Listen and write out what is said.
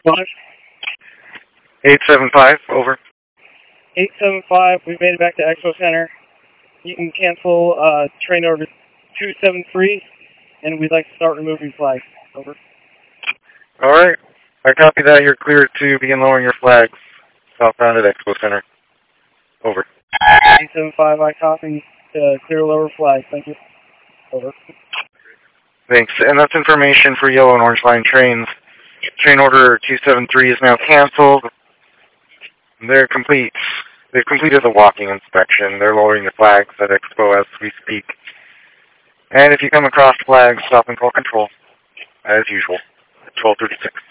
5. 875, over. 875, we made it back to Expo Center. You can cancel train order 273, and we'd like to start removing flags. Over. Alright. I copy that. You're cleared to begin lowering your flags southbound at Expo Center. Over. 875, I copy. Clear lower flag. Thank you. Over. Thanks. And that's information for Yellow and Orange Line trains. Train order 273 is now canceled. They're complete. They've completed the walking inspection. They're lowering the flags at Expo as we speak. And if you come across flags, stop and call control, as usual, at 1236.